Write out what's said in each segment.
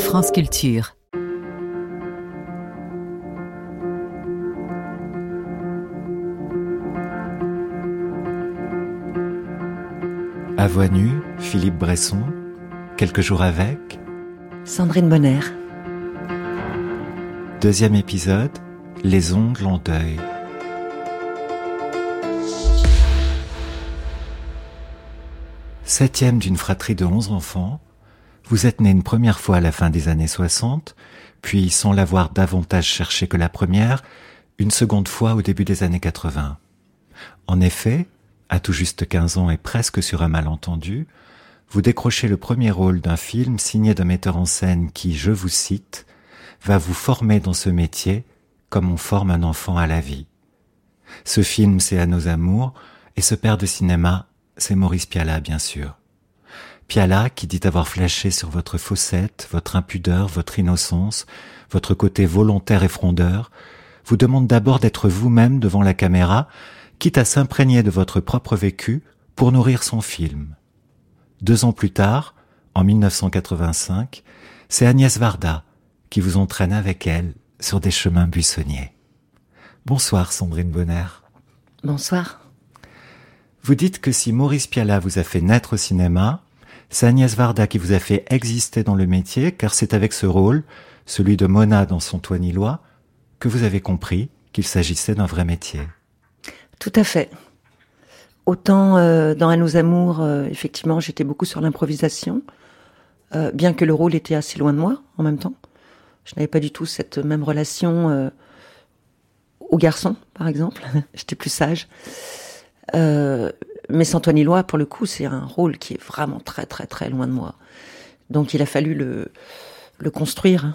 France Culture. À voix nue, Philippe Bresson, quelques jours avec Sandrine Bonner. Deuxième épisode, les ongles en deuil. Septième d'une fratrie de 11 enfants, vous êtes né une première fois à la fin des années 60, puis sans l'avoir davantage cherché que la première, une seconde fois au début des années 80. En effet, à tout juste 15 ans et presque sur un malentendu, vous décrochez le premier rôle d'un film signé d'un metteur en scène qui, je vous cite, va vous former dans ce métier comme on forme un enfant à la vie. Ce film, c'est À nos amours, et ce père de cinéma, c'est Maurice Pialat, bien sûr. Pialat, qui dit avoir flashé sur votre faussette, votre impudeur, votre innocence, votre côté volontaire et frondeur, vous demande d'abord d'être vous-même devant la caméra, quitte à s'imprégner de votre propre vécu pour nourrir son film. 2 ans plus tard, en 1985, c'est Agnès Varda qui vous entraîne avec elle sur des chemins buissonniers. Bonsoir Sandrine Bonner. Bonsoir. Vous dites que si Maurice Pialat vous a fait naître au cinéma, c'est Agnès Varda qui vous a fait exister dans le métier, car c'est avec ce rôle, celui de Mona dans Son toit nilois, que vous avez compris qu'il s'agissait d'un vrai métier. Tout à fait. Autant dans À nos amours, effectivement, j'étais beaucoup sur l'improvisation, bien que le rôle était assez loin de moi en même temps. Je n'avais pas du tout cette même relation aux garçons, par exemple. J'étais plus sage. Mais Son toit nilois, pour le coup, c'est un rôle qui est vraiment très très très loin de moi. Donc il a fallu le construire,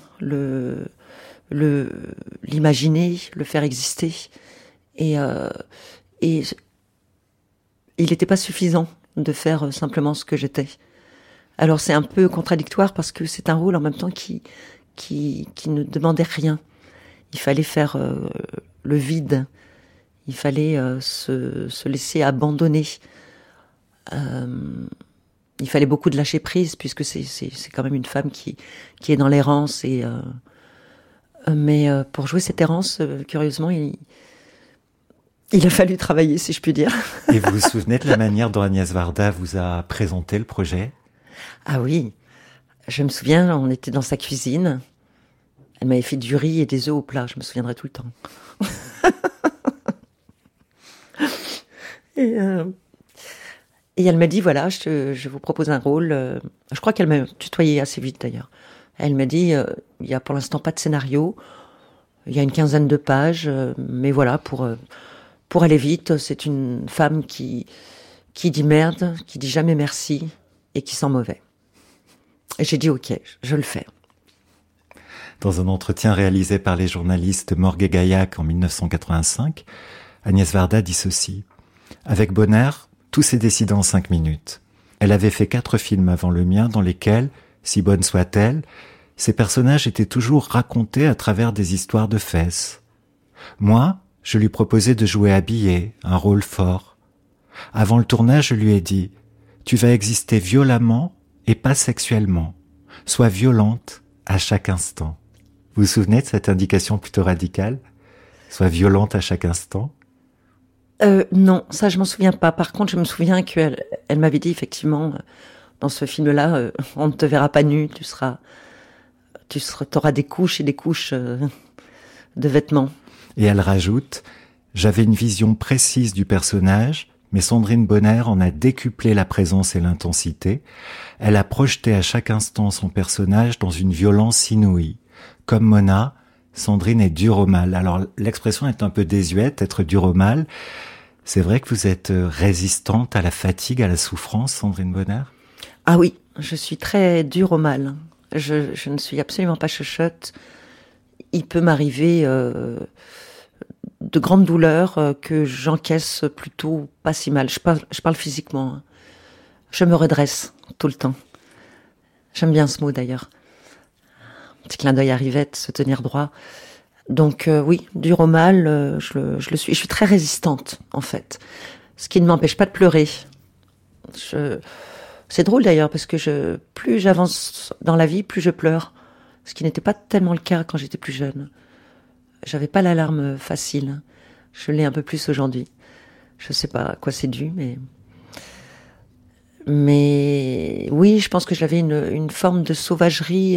l'imaginer, le faire exister. Et il n'était pas suffisant de faire simplement ce que j'étais. Alors c'est un peu contradictoire parce que c'est un rôle en même temps qui ne demandait rien. Il fallait faire le vide. Il fallait se laisser abandonner. Il fallait beaucoup de lâcher prise puisque c'est quand même une femme qui est dans l'errance. Mais pour jouer cette errance, curieusement, il a fallu travailler, si je puis dire. Et vous vous souvenez de la manière dont Agnès Varda vous a présenté le projet ? Ah oui, je me souviens, on était dans sa cuisine. Elle m'avait fait du riz et des œufs au plat, je me souviendrai tout le temps. Et elle m'a dit, voilà, je vous propose un rôle. Je crois qu'elle m'a tutoyé assez vite d'ailleurs. Elle m'a dit, il y a pour l'instant pas de scénario, il y a une 15aine de pages, mais voilà, pour aller vite, c'est une femme qui dit merde, qui dit jamais merci et qui sent mauvais. Et j'ai dit ok, je le fais. Dans un entretien réalisé par les journalistes Morgue et Gaillac en 1985, Agnès Varda dit ceci. Avec Bonner, tout s'est décidé en 5 minutes. Elle avait fait 4 films avant le mien dans lesquels, si bonne soit-elle, ces personnages étaient toujours racontés à travers des histoires de fesses. Moi, je lui proposais de jouer habillé, un rôle fort. Avant le tournage, je lui ai dit « Tu vas exister violemment et pas sexuellement. Sois violente à chaque instant. » Vous vous souvenez de cette indication plutôt radicale ? Sois violente à chaque instant ? Non, ça je m'en souviens pas. Par contre, je me souviens qu'elle m'avait dit effectivement, dans ce film-là, on ne te verra pas nu, t'auras des couches et des couches de vêtements. Et elle rajoute « J'avais une vision précise du personnage, mais Sandrine Bonner en a décuplé la présence et l'intensité. Elle a projeté à chaque instant son personnage dans une violence inouïe. Comme Mona, Sandrine est dure au mal. » Alors l'expression est un peu désuète, être dure au mal. C'est vrai que vous êtes résistante à la fatigue, à la souffrance, Sandrine Bonner ? Ah oui, je suis très dure au mal. Je ne suis absolument pas chuchote. Il peut m'arriver de grandes douleurs que j'encaisse plutôt pas si mal. Je parle physiquement. Je me redresse tout le temps. J'aime bien ce mot d'ailleurs. Petit clin d'œil à Rivette, se tenir droit. Donc oui, dur au mal, je le suis. Je suis très résistante en fait. Ce qui ne m'empêche pas de pleurer. C'est drôle d'ailleurs parce que plus j'avance dans la vie, plus je pleure. ce qui n'était pas tellement le cas quand j'étais plus jeune. J'avais pas la larme facile. Je l'ai un peu plus aujourd'hui. Je sais pas à quoi c'est dû, mais oui, je pense que j'avais une forme de sauvagerie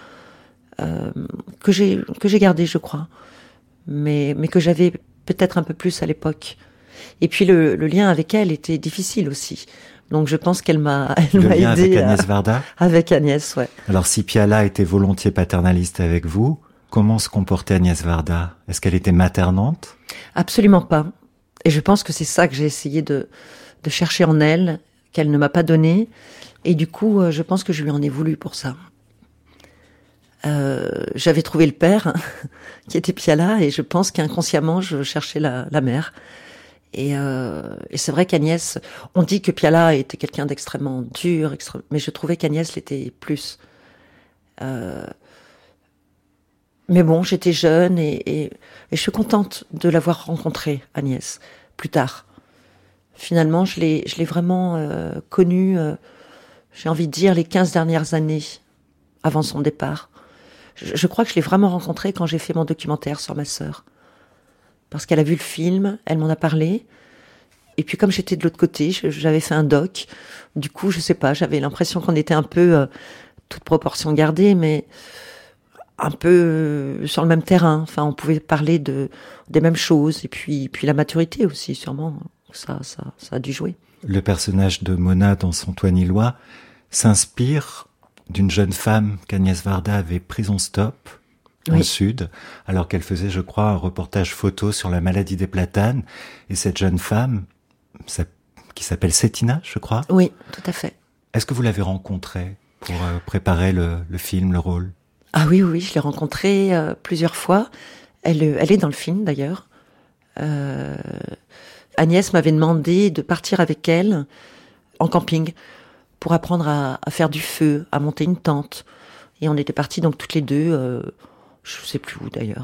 que j'ai gardée, je crois, mais que j'avais peut-être un peu plus à l'époque. Et puis le lien avec elle était difficile aussi. Donc je pense qu'elle m'a aidé. Avec Agnès Varda. Avec Agnès, ouais. Alors si Piala était volontiers paternaliste avec vous, comment se comportait Agnès Varda? Est-ce qu'elle était maternante? Absolument pas. Et je pense que c'est ça que j'ai essayé de chercher en elle, qu'elle ne m'a pas donné. Et du coup, je pense que je lui en ai voulu pour ça. J'avais trouvé le père, qui était Piala, et je pense qu'inconsciemment, je cherchais la mère. Et c'est vrai qu'Agnès, on dit que Piala était quelqu'un d'extrêmement dur, mais je trouvais qu'Agnès l'était plus. Mais bon, j'étais jeune et je suis contente de l'avoir rencontrée, Agnès, plus tard. Finalement, je l'ai vraiment connue, j'ai envie de dire, les 15 dernières années avant son départ. Je crois que je l'ai vraiment rencontrée quand j'ai fait mon documentaire sur ma sœur. Parce qu'elle a vu le film, elle m'en a parlé. Et puis comme j'étais de l'autre côté, j'avais fait un doc. Du coup, je sais pas, j'avais l'impression qu'on était un peu, toute proportion gardée, mais un peu sur le même terrain. Enfin, on pouvait parler des mêmes choses. Et puis la maturité aussi, sûrement. Ça a dû jouer. Le personnage de Mona dans Son toit nilois s'inspire d'une jeune femme qu'Agnès Varda avait prise en stop dans le Sud, alors qu'elle faisait, je crois, un reportage photo sur la maladie des platanes. Et cette jeune femme, qui s'appelle Cétina, je crois. Oui, tout à fait. Est-ce que vous l'avez rencontrée pour préparer le film, le rôle? Ah oui, je l'ai rencontrée plusieurs fois. Elle est dans le film, d'ailleurs. Agnès m'avait demandé de partir avec elle en camping pour apprendre à faire du feu, à monter une tente. Et on était partis donc toutes les deux, je sais plus où d'ailleurs.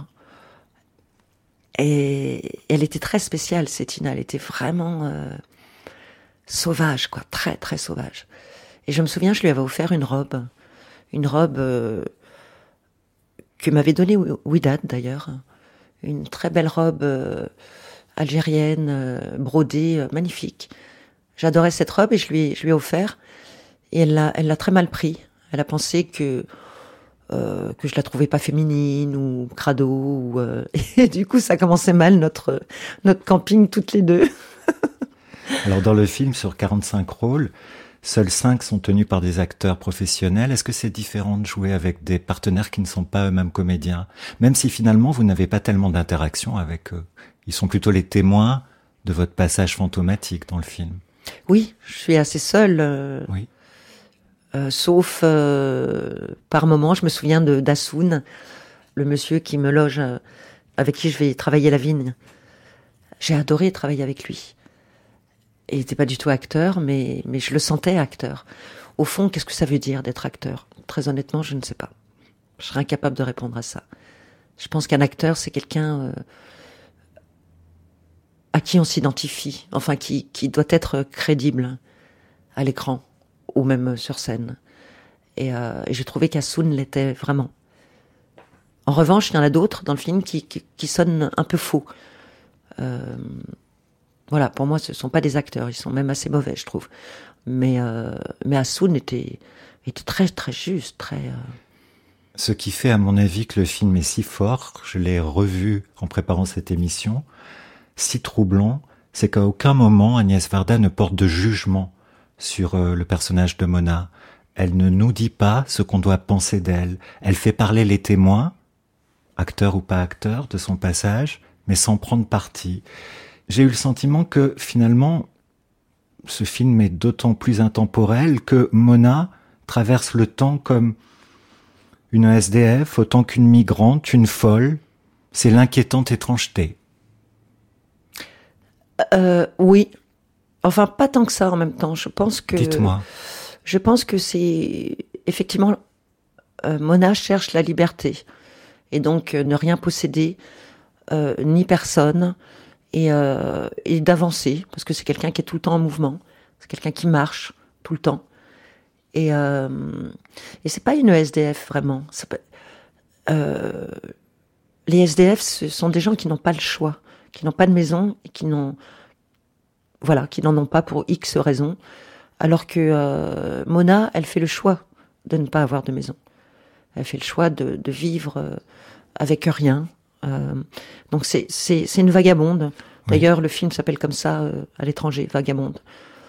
Et elle était très spéciale, Cétina. Elle était vraiment sauvage, quoi, très très sauvage. Et je me souviens, je lui avais offert une robe que m'avait donnée Ouidad d'ailleurs, une très belle robe algérienne, brodée, magnifique. J'adorais cette robe et je lui ai offert. Et elle l'a très mal pris. Elle a pensé que je la trouvais pas féminine ou crado. Et du coup, ça commençait mal notre camping toutes les deux. Alors dans le film, sur 45 rôles, seuls 5 sont tenus par des acteurs professionnels. Est-ce que c'est différent de jouer avec des partenaires qui ne sont pas eux-mêmes comédiens? Même si finalement, vous n'avez pas tellement d'interaction avec eux. Ils sont plutôt les témoins de votre passage fantomatique dans le film. Oui, je suis assez seule. Oui. Sauf par moment, je me souviens d'Assoun, le monsieur qui me loge, avec qui je vais travailler la vigne. J'ai adoré travailler avec lui. Il n'était pas du tout acteur, mais je le sentais acteur. Au fond, qu'est-ce que ça veut dire d'être acteur? Très honnêtement, je ne sais pas. Je serais incapable de répondre à ça. Je pense qu'un acteur, c'est quelqu'un à qui on s'identifie, enfin qui doit être crédible à l'écran ou même sur scène. Et j'ai trouvé qu'Assoun l'était vraiment. En revanche, il y en a d'autres dans le film qui sonnent un peu faux. Voilà, pour moi, ce sont pas des acteurs, ils sont même assez mauvais, je trouve. Mais Assoun était très très juste, très. Ce qui fait, à mon avis, que le film est si fort, je l'ai revu en préparant cette émission, si troublant, c'est qu'à aucun moment Agnès Varda ne porte de jugement sur le personnage de Mona. Elle ne nous dit pas ce qu'on doit penser d'elle. Elle fait parler les témoins, acteurs ou pas acteurs, de son passage, mais sans prendre parti. J'ai eu le sentiment que, finalement, ce film est d'autant plus intemporel que Mona traverse le temps comme une SDF, autant qu'une migrante, une folle. C'est l'inquiétante étrangeté. Oui. Enfin, pas tant que ça en même temps. Je pense que. Dites-moi. Je pense que c'est effectivement Mona cherche la liberté et donc ne rien posséder ni personne et d'avancer parce que c'est quelqu'un qui est tout le temps en mouvement. C'est quelqu'un qui marche tout le temps et c'est pas une SDF vraiment. Les SDF, ce sont des gens qui n'ont pas le choix, qui n'ont pas de maison et qui n'en ont pas pour X raisons. Alors que Mona, elle fait le choix de ne pas avoir de maison. Elle fait le choix de vivre avec rien. Donc c'est une vagabonde. D'ailleurs, le film s'appelle comme ça à l'étranger, Vagabonde.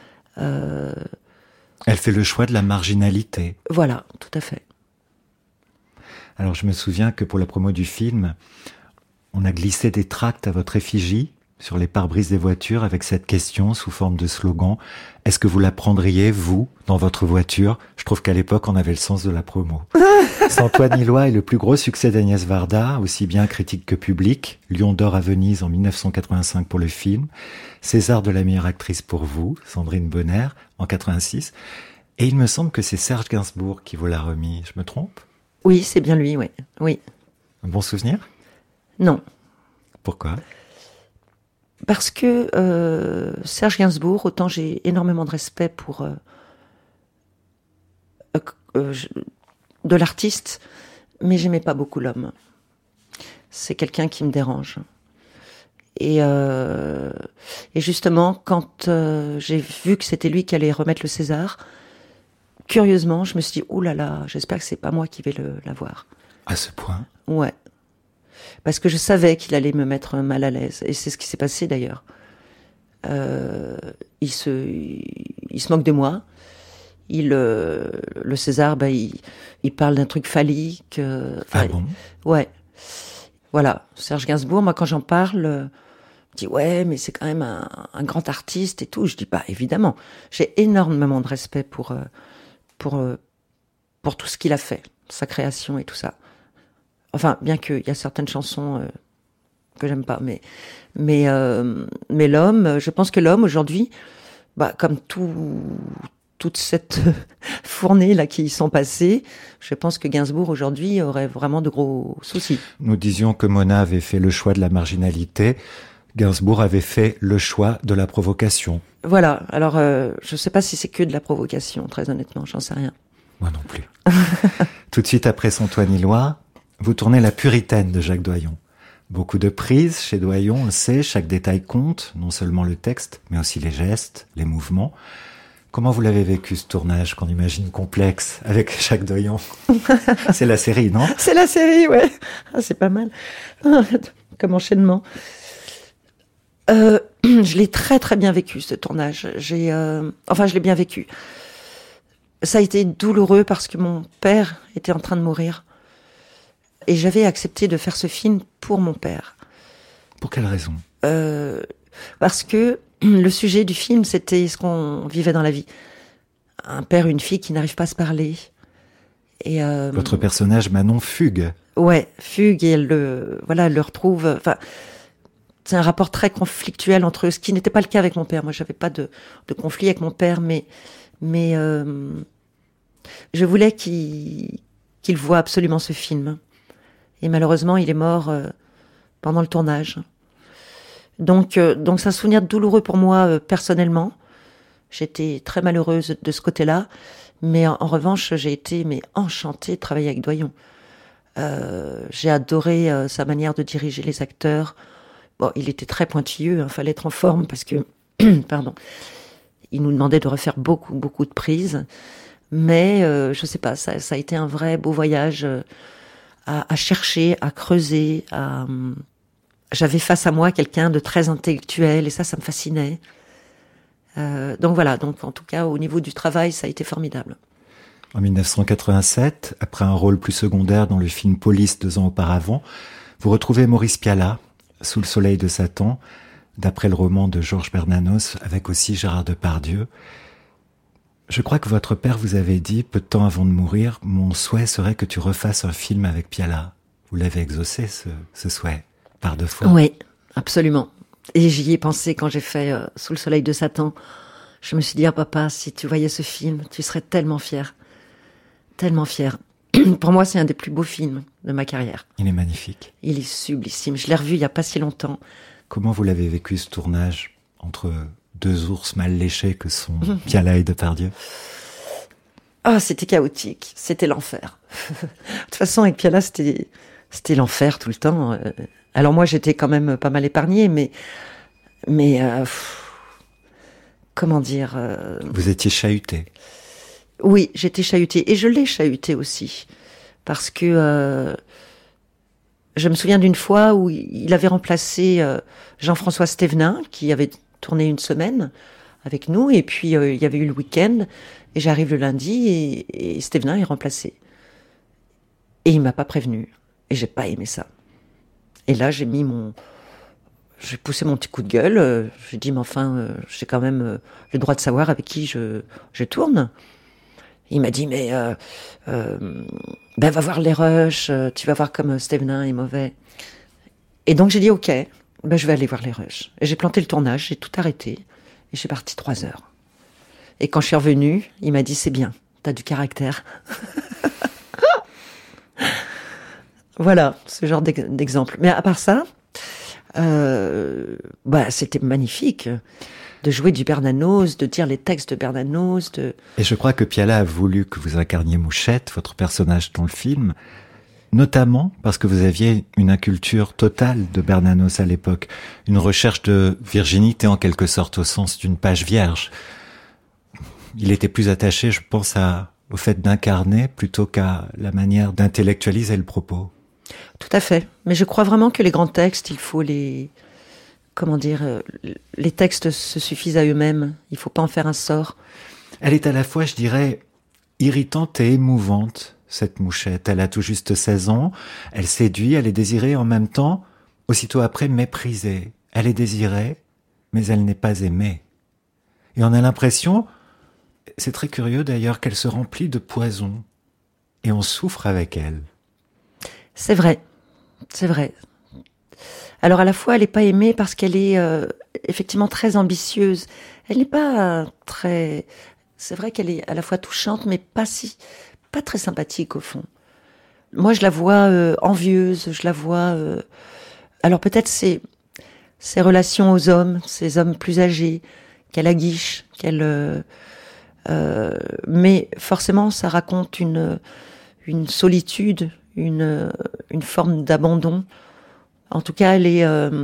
Elle fait le choix de la marginalité. Voilà, tout à fait. Alors je me souviens que pour la promo du film, on a glissé des tracts à votre effigie sur les pare-brises des voitures avec cette question sous forme de slogan. Est-ce que vous la prendriez, vous, dans votre voiture? Je trouve qu'à l'époque, on avait le sens de la promo. Antoine Hillois est le plus gros succès d'Agnès Varda, aussi bien critique que public. Lion d'or à Venise en 1985 pour le film. César de la meilleure actrice pour vous, Sandrine Bonner, en 86. Et il me semble que c'est Serge Gainsbourg qui vous l'a remis. Je me trompe? Oui, c'est bien lui, oui. Oui. Un bon souvenir? Non. Pourquoi? Parce que Serge Gainsbourg, autant j'ai énormément de respect pour de l'artiste, mais j'aimais pas beaucoup l'homme. C'est quelqu'un qui me dérange. Et justement, quand j'ai vu que c'était lui qui allait remettre le César, curieusement, je me suis dit, oh là là, j'espère que c'est pas moi qui vais l'avoir. À ce point? Ouais. Parce que je savais qu'il allait me mettre mal à l'aise. Et c'est ce qui s'est passé d'ailleurs. Il se moque de moi. Le César, il parle d'un truc phallique. Ah bon? Ouais. Voilà. Serge Gainsbourg, moi quand j'en parle, je dis ouais, mais c'est quand même un grand artiste et tout. Je dis bah évidemment. J'ai énormément de respect pour tout ce qu'il a fait, sa création et tout ça. Enfin, bien qu'il y a certaines chansons que j'aime pas, mais l'homme, je pense que l'homme aujourd'hui, comme toute cette fournée là qui y sont passées, je pense que Gainsbourg aujourd'hui aurait vraiment de gros soucis. Nous disions que Mona avait fait le choix de la marginalité. Gainsbourg avait fait le choix de la provocation. Voilà. Alors, je sais pas si c'est que de la provocation, très honnêtement, j'en sais rien. Moi non plus. Tout de suite après Antoine Hillois, vous tournez La Puritaine de Jacques Doyon. Beaucoup de prises chez Doyon, on le sait, chaque détail compte, non seulement le texte, mais aussi les gestes, les mouvements. Comment vous l'avez vécu ce tournage qu'on imagine complexe avec Jacques Doyon? C'est la série, non? C'est la série, ouais. Ah, c'est pas mal. Comme enchaînement. Je l'ai très très bien vécu ce tournage. Je l'ai bien vécu. Ça a été douloureux parce que mon père était en train de mourir. Et j'avais accepté de faire ce film pour mon père. Pour quelle raison? Parce que le sujet du film, c'était ce qu'on vivait dans la vie. Un père et une fille qui n'arrivent pas à se parler. Et votre personnage, Manon, fugue. Ouais, fugue et elle le retrouve. Enfin, c'est un rapport très conflictuel entre eux, ce qui n'était pas le cas avec mon père. Moi, j'avais pas de conflit avec mon père, mais je voulais qu'il voie absolument ce film. Et malheureusement, il est mort pendant le tournage. Donc c'est un souvenir douloureux pour moi personnellement. J'étais très malheureuse de ce côté-là, mais en revanche, j'ai été enchantée de travailler avec Doyon. J'ai adoré sa manière de diriger les acteurs. Bon, il était très pointilleux, hein, fallait être en forme parce que, pardon, il nous demandait de refaire beaucoup, beaucoup de prises. Mais je sais pas, ça a été un vrai beau voyage à chercher, à creuser. J'avais face à moi quelqu'un de très intellectuel et ça me fascinait. Donc voilà, donc en tout cas au niveau du travail, ça a été formidable. En 1987, après un rôle plus secondaire dans le film Police 2 ans auparavant, vous retrouvez Maurice Pialat, Sous le soleil de Satan, d'après le roman de Georges Bernanos, avec aussi Gérard Depardieu. Je crois que votre père vous avait dit, peu de temps avant de mourir, mon souhait serait que tu refasses un film avec Pialat. Vous l'avez exaucé, ce souhait, par 2 fois. Oui, absolument. Et j'y ai pensé quand j'ai fait Sous le soleil de Satan. Je me suis dit, papa, si tu voyais ce film, tu serais tellement fier. Tellement fier. Pour moi, c'est un des plus beaux films de ma carrière. Il est magnifique. Il est sublissime. Je l'ai revu il n'y a pas si longtemps. Comment vous l'avez vécu, ce tournage, entre 2 ours mal léchés que sont Pialat et Depardieu? Ah, c'était chaotique, c'était l'enfer. De toute façon, avec Piala, c'était l'enfer tout le temps. Alors moi, j'étais quand même pas mal épargnée, mais comment dire Vous étiez chahuté. Oui, j'étais chahutée et je l'ai chahutée aussi parce que je me souviens d'une fois où il avait remplacé Jean-François Stévenin qui avait tourné une semaine avec nous et puis il y avait eu le week-end et j'arrive le lundi et Stévenin est remplacé et il m'a pas prévenu et j'ai pas aimé ça. Et là j'ai poussé mon petit coup de gueule, j'ai dit mais enfin j'ai quand même le droit de savoir avec qui je tourne. Il m'a dit mais ben va voir les rushs, tu vas voir comme Stévenin est mauvais. Et donc j'ai dit ok, ben je vais aller voir les rushs. Et j'ai planté le tournage, j'ai tout arrêté et je suis partie 3 heures. Et quand je suis revenue, il m'a dit c'est bien, t'as du caractère. Voilà, ce genre d'exemple. Mais à part ça, bah c'était magnifique de jouer du Bernanos, de dire les textes de Bernanos. Et je crois que Piala a voulu que vous incarniez Mouchette, votre personnage dans le film, notamment parce que vous aviez une inculture totale de Bernanos à l'époque, une recherche de virginité en quelque sorte au sens d'une page vierge. Il était plus attaché, je pense, au fait d'incarner plutôt qu'à la manière d'intellectualiser le propos. Tout à fait. Mais je crois vraiment que les grands textes, il faut comment dire, les textes se suffisent à eux-mêmes. Il faut pas en faire un sort. Elle est à la fois, je dirais, irritante et émouvante, cette Mouchette. Elle a tout juste 16 ans. Elle séduit, elle est désirée en même temps, aussitôt après méprisée. Elle est désirée, mais elle n'est pas aimée. Et on a l'impression, c'est très curieux d'ailleurs, qu'elle se remplit de poison. Et on souffre avec elle. C'est vrai. C'est vrai. Alors à la fois, elle n'est pas aimée parce qu'elle est effectivement très ambitieuse. Elle n'est pas très... C'est vrai qu'elle est à la fois touchante, mais pas très sympathique au fond. Moi, je la vois envieuse, je la vois... Alors peut-être ses relations aux hommes, ces hommes plus âgés, qu'elle aguiche, mais forcément, ça raconte une solitude, une forme d'abandon. En tout cas, elle est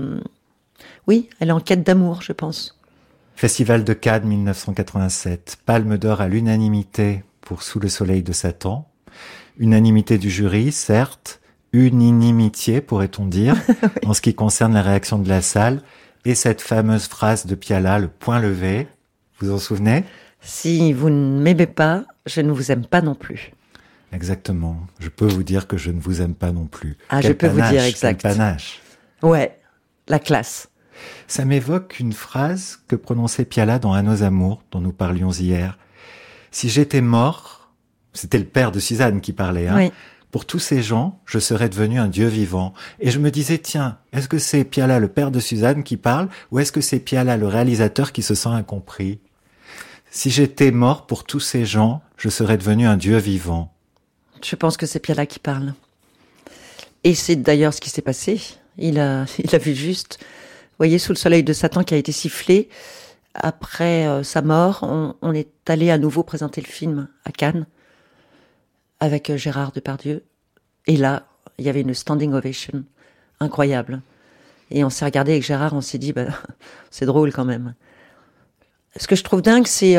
en quête d'amour, je pense. Festival de Cannes 1987, Palme d'or à l'unanimité pour Sous le soleil de Satan. Unanimité du jury, certes, unanimité, pourrait-on dire, oui. En ce qui concerne la réaction de la salle, et cette fameuse phrase de Piala, le point levé. Vous vous en souvenez ? Si vous ne m'aimez pas, je ne vous aime pas non plus. Exactement. Je peux vous dire que je ne vous aime pas non plus. Ah, quel je peux panache, vous dire exact. Quel panache. Ouais, la classe. Ça m'évoque une phrase que prononçait Piala dans À nos amours, dont nous parlions hier. Si j'étais mort, c'était le père de Suzanne qui parlait, hein. Oui. Pour tous ces gens, je serais devenu un dieu vivant. Et je me disais, tiens, est-ce que c'est Piala, le père de Suzanne, qui parle, ou est-ce que c'est Piala, le réalisateur, qui se sent incompris ? Si j'étais mort pour tous ces gens, je serais devenu un dieu vivant. Je pense que c'est Piala qui parle. Et c'est d'ailleurs ce qui s'est passé. Il a vu juste, vous voyez, Sous le soleil de Satan qui a été sifflé. Après sa mort, on est allé à nouveau présenter le film à Cannes avec Gérard Depardieu. Et là, il y avait une standing ovation incroyable. Et on s'est regardé avec Gérard, on s'est dit, bah, c'est drôle quand même. Ce que je trouve dingue, c'est...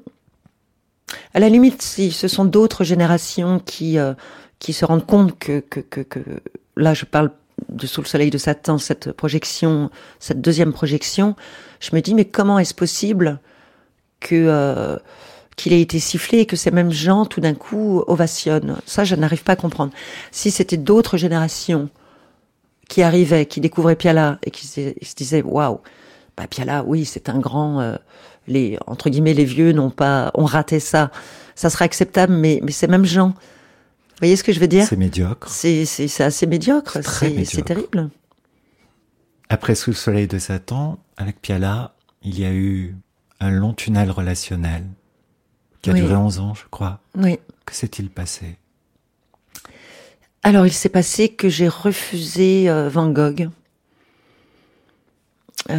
à la limite, si ce sont d'autres générations qui se rendent compte que là, je parle de Sous le soleil de Satan, cette deuxième projection, je me dis, mais comment est-ce possible qu'il ait été sifflé et que ces mêmes gens, tout d'un coup, ovationnent? Ça, je n'arrive pas à comprendre. Si c'était d'autres générations qui arrivaient, qui découvraient Piala et qui se disaient, waouh, bah Piala, oui, c'est un grand... entre guillemets, les vieux ont raté ça. Ça serait acceptable, mais ces mêmes gens, vous voyez ce que je veux dire ? C'est médiocre. C'est assez médiocre. Médiocre. C'est terrible. Après Sous le soleil de Satan, avec Piala, il y a eu un long tunnel relationnel qui a duré 11 ans, je crois. Oui. Que s'est-il passé ? Alors, il s'est passé que j'ai refusé Van Gogh.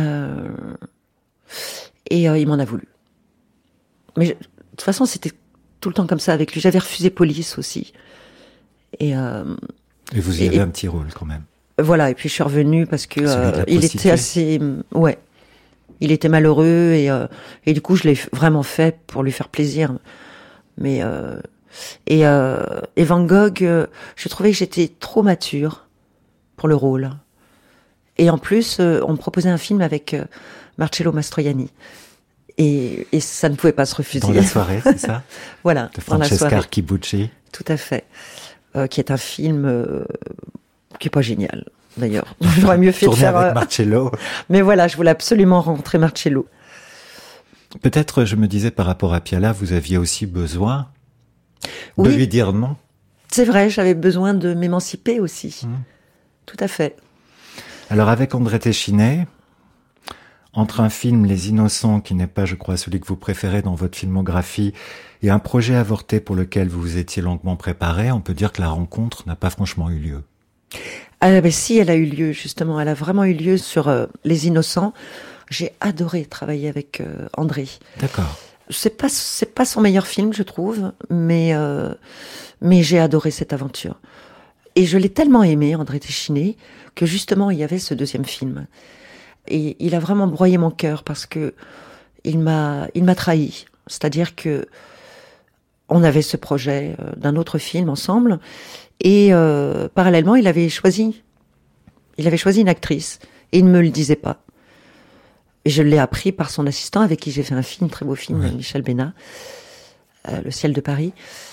Et il m'en a voulu. Mais de toute façon, c'était tout le temps comme ça avec lui. J'avais refusé Police aussi. Et vous y avez un petit rôle quand même. Voilà, et puis je suis revenue parce que il était assez... Ouais. Il était malheureux et du coup, je l'ai vraiment fait pour lui faire plaisir. Mais... Et Van Gogh, je trouvais que j'étais trop mature pour le rôle. Et en plus, on me proposait un film avec Marcello Mastroianni. Et ça ne pouvait pas se refuser. Dans la soirée, c'est ça? Voilà, de Francesca Archibucci. Tout à fait. Qui est un film qui est pas génial, d'ailleurs. J'aurais mieux fait de faire... avec Marcello. Mais voilà, je voulais absolument rencontrer Marcello. Peut-être, je me disais, par rapport à Piala, vous aviez aussi besoin de lui dire non. C'est vrai, j'avais besoin de m'émanciper aussi. Tout à fait. Alors, avec André Téchiné, entre un film Les Innocents, qui n'est pas, je crois, celui que vous préférez dans votre filmographie, et un projet avorté pour lequel vous vous étiez longuement préparé, on peut dire que la rencontre n'a pas franchement eu lieu. Ah ben si, elle a eu lieu, justement. Elle a vraiment eu lieu sur Les Innocents. J'ai adoré travailler avec André. D'accord. C'est pas son meilleur film, je trouve, mais j'ai adoré cette aventure. Et je l'ai tellement aimé, André Téchiné, que justement, il y avait ce deuxième film. Et il a vraiment broyé mon cœur parce que il m'a trahi. C'est-à-dire que on avait ce projet d'un autre film ensemble et parallèlement, il avait choisi une actrice et il ne me le disait pas. Et je l'ai appris par son assistant avec qui j'ai fait un film, très beau film, Michel Bénat, Le ciel de Paris.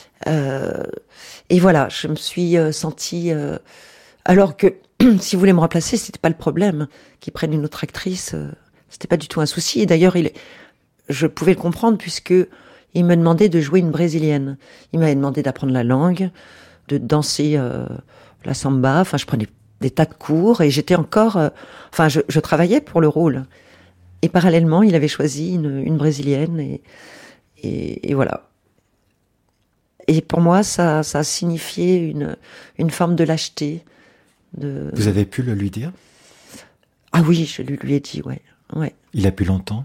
Et voilà, je me suis sentie... alors que si vous voulez me remplacer, c'était pas le problème. Qu'ils prennent une autre actrice, c'était pas du tout un souci. Et d'ailleurs, je pouvais le comprendre puisque il me demandait de jouer une brésilienne. Il m'avait demandé d'apprendre la langue, de danser la samba. Enfin, je prenais des tas de cours et j'étais encore... je travaillais pour le rôle. Et parallèlement, il avait choisi une brésilienne et voilà. Et pour moi, ça a signifié une forme de lâcheté. Vous avez pu le lui dire? Ah oui, je lui ai dit, ouais. Il a pu longtemps?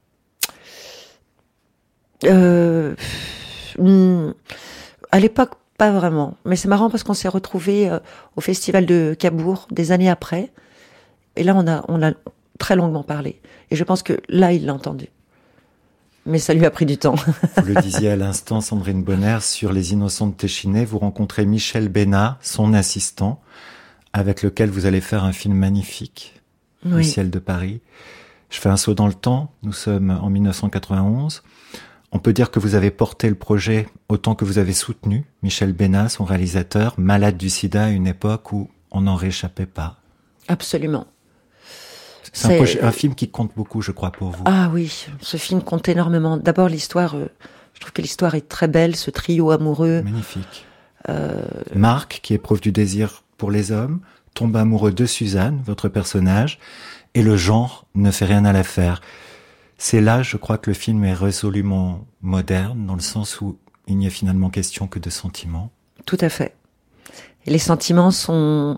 À l'époque, pas vraiment. Mais c'est marrant parce qu'on s'est retrouvés au festival de Cabourg des années après. Et là, on a très longuement parlé. Et je pense que là, il l'a entendu. Mais ça lui a pris du temps. Vous le disiez à l'instant, Sandrine Bonner, sur Les Innocents de Téchiné, vous rencontrez Michel Bénat, son assistant, avec lequel vous allez faire un film magnifique, Le ciel de Paris. Je fais un saut dans le temps, nous sommes en 1991. On peut dire que vous avez porté le projet autant que vous avez soutenu Michel Bénat, son réalisateur, malade du sida à une époque où on n'en réchappait pas. Absolument. C'est un film qui compte beaucoup, je crois, pour vous. Ah oui, ce film compte énormément. D'abord, l'histoire, je trouve que l'histoire est très belle, ce trio amoureux. Magnifique. Marc, qui éprouve du désir pour les hommes, tombe amoureux de Suzanne, votre personnage, et le genre ne fait rien à l'affaire. C'est là, je crois, que le film est résolument moderne, dans le sens où il n'y a finalement question que de sentiments. Tout à fait. Et les sentiments sont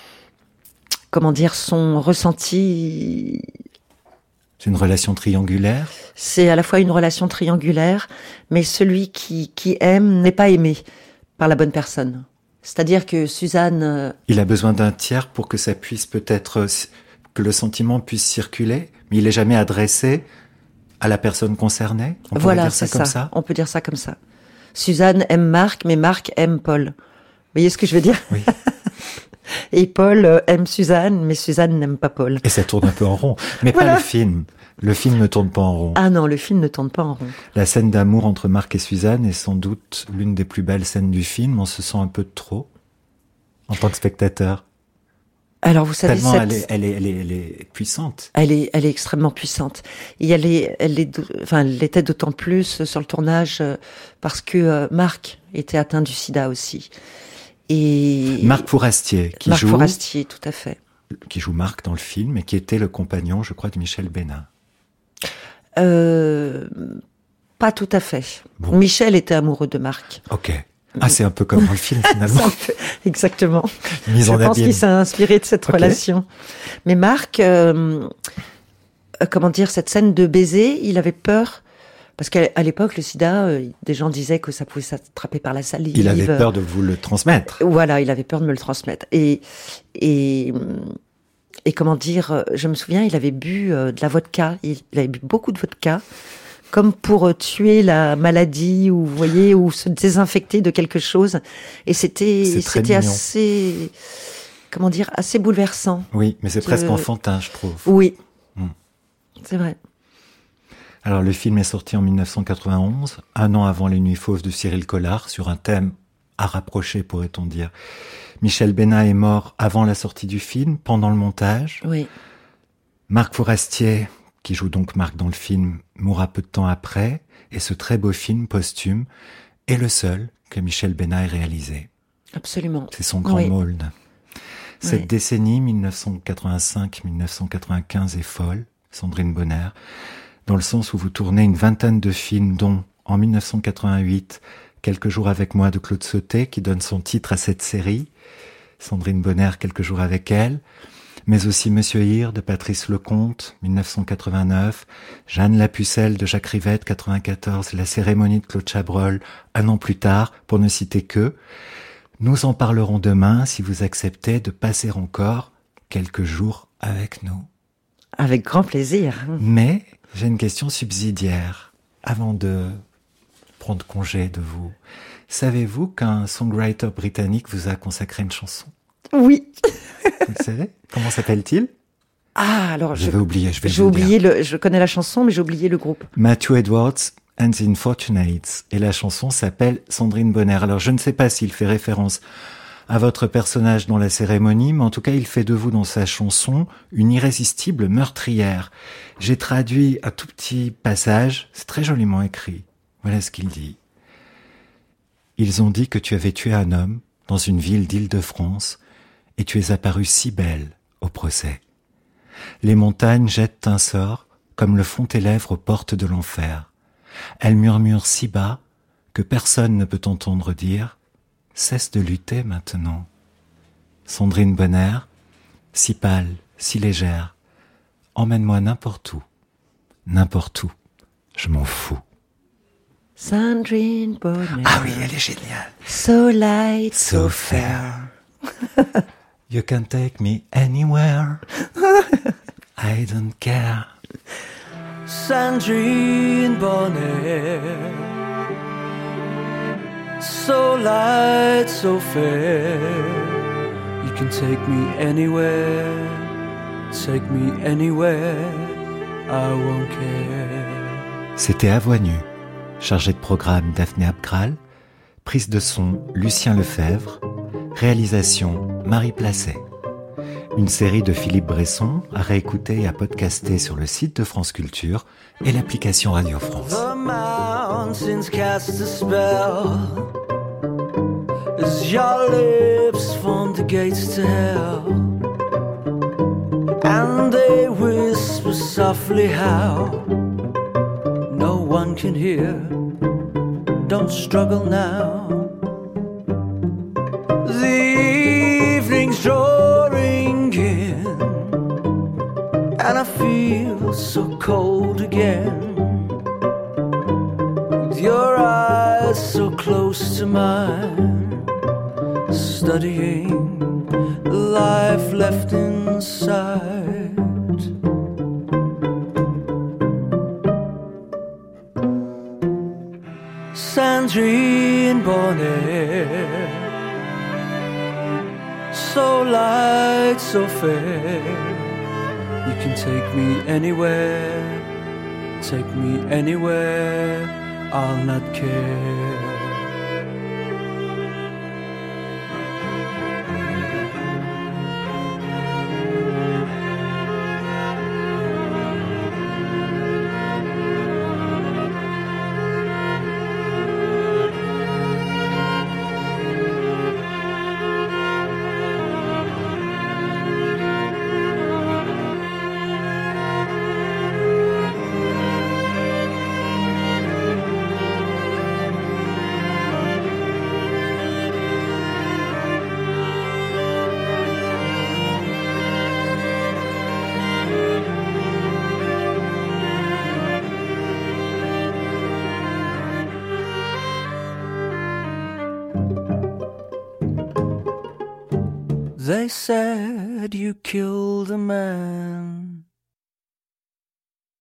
ressentis. C'est une relation triangulaire? C'est à la fois une relation triangulaire, mais celui qui aime n'est pas aimé par la bonne personne. C'est-à-dire que Suzanne... Il a besoin d'un tiers pour que ça puisse peut-être... que le sentiment puisse circuler, mais il n'est jamais adressé à la personne concernée? On peut dire ça comme ça? On peut dire ça comme ça. Suzanne aime Marc, mais Marc aime Paul. Vous voyez ce que je veux dire? Oui. Et Paul aime Suzanne, mais Suzanne n'aime pas Paul. Et ça tourne un peu en rond. Mais voilà. Pas le film. Le film ne tourne pas en rond. Ah non, le film ne tourne pas en rond. La scène d'amour entre Marc et Suzanne est sans doute l'une des plus belles scènes du film. On se sent un peu de trop, en tant que spectateur. Alors vous savez, tellement elle est puissante. Elle est extrêmement puissante. Et elle l'était d'autant plus sur le tournage parce que Marc était atteint du sida aussi. Et Marc Fourastier, Fourastier, tout à fait. Qui joue Marc dans le film et qui était le compagnon, je crois, de Michel Bénat. Pas tout à fait. Bon. Michel était amoureux de Marc. Ok. Ah, c'est un peu comme dans le film, finalement. Exactement. Mise en abîme. Je pense qu'il s'est inspiré de cette relation. Mais Marc, cette scène de baiser, il avait peur Parce qu'à l'époque, le sida, des gens disaient que ça pouvait s'attraper par la salive. Il avait peur de vous le transmettre. Voilà, il avait peur de me le transmettre. Et comment dire, je me souviens, il avait bu de la vodka. Il avait bu beaucoup de vodka, comme pour tuer la maladie, ou vous voyez, ou se désinfecter de quelque chose. Et c'était assez, comment dire, assez bouleversant. Oui, mais c'est presque enfantin, je trouve. Oui, c'est vrai. Alors, le film est sorti en 1991, un an avant Les Nuits Fauves de Cyril Collard, sur un thème à rapprocher, pourrait-on dire. Michel Bénat est mort avant la sortie du film, pendant le montage. Oui. Marc Fourastier, qui joue donc Marc dans le film, mourra peu de temps après, et ce très beau film posthume est le seul que Michel Bénat ait réalisé. Absolument. C'est son grand molde. Cette décennie, 1985-1995, est folle, Sandrine Bonnaire, dans le sens où vous tournez une vingtaine de films, dont, en 1988, Quelques jours avec moi de Claude Sautet, qui donne son titre à cette série, Sandrine Bonnaire, Quelques jours avec elle, mais aussi Monsieur Hir de Patrice Lecomte, 1989, Jeanne la Pucelle de Jacques Rivette, 94, La cérémonie de Claude Chabrol, un an plus tard, pour ne citer que. Nous en parlerons demain si vous acceptez de passer encore quelques jours avec nous. Avec grand plaisir. Mais j'ai une question subsidiaire avant de prendre congé de vous. Savez-vous qu'un songwriter britannique vous a consacré une chanson? Oui. Vous le savez? Comment s'appelle-t-il? Ah, alors je vais oublier. J'ai oublié je connais la chanson, mais j'ai oublié le groupe. Matthew Edwards and the Unfortunates. Et la chanson s'appelle Sandrine Bonnaire. Alors, je ne sais pas s'il fait référence à votre personnage dans la cérémonie, mais en tout cas, il fait de vous dans sa chanson une irrésistible meurtrière. J'ai traduit un tout petit passage, c'est très joliment écrit. Voilà ce qu'il dit. Ils ont dit que tu avais tué un homme dans une ville d'Île-de-France et tu es apparue si belle au procès. Les montagnes jettent un sort comme le font tes lèvres aux portes de l'enfer. Elles murmurent si bas que personne ne peut t'entendre dire « Cesse de lutter maintenant ». Sandrine Bonnaire, si pâle, si légère, emmène-moi n'importe où, je m'en fous. Sandrine Bonnaire. Ah oui, elle est géniale. So light, so fair. You can take me anywhere. I don't care. Sandrine Bonnaire. So light, so fair. You can take me anywhere. Take me anywhere. I won't care. C'était À Voix Nue. Chargé de programme Daphné Abgral, prise de son Lucien Lefebvre, réalisation Marie Placet. Une série de Philippe Bresson à réécouter et à podcaster sur le site de France Culture et l'application Radio France. The mountains cast a spell as your lips form the gates to hell, and they whisper softly how no one can hear. Don't struggle now. The evening's drawing in, and I feel so cold again. With your eyes so close to mine, studying the life left inside. Sandrine Bonnaire, so light, so fair. You can take me anywhere, I'll not care. They said you killed a man.